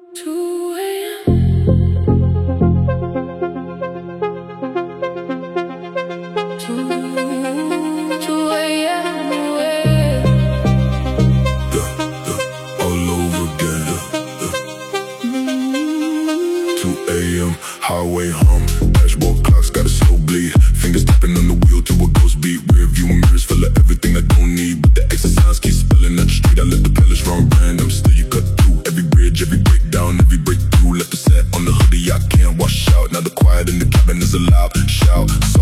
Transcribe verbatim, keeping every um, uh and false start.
two a m two a m All over again. two a m highway hum. Dashboard clocks got a slow bleed. Fingers tapping on the wheel to a ghost beat. Rear view mirrors full of everything I don't need, but the exercise keeps spilling out the street. I let the pellets run random. Still you cut through every bridge, every breakdown, every breakthrough. Left the set on the hoodie, I can't wash out. Now the quiet in the cabin is a loud shout. So